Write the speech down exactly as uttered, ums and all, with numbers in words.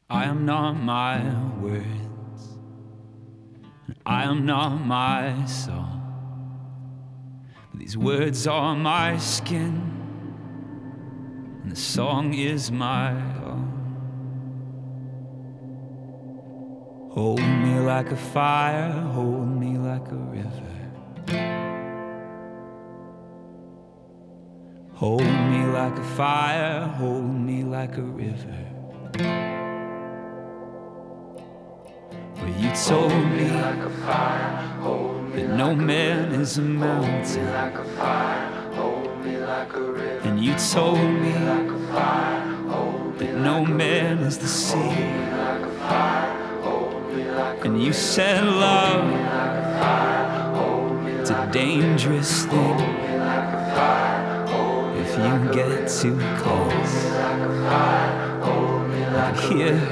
I am not my words, and I am not my song, but these words are my skin, and the song is my own. Hold me like a fire, hold me like a river. Hold me like a fire, hold me like a river. Well, you told me that no man is a mountain, and you told me that no man is the sea, and you said love, it's a dangerous thing if you get too close. I hear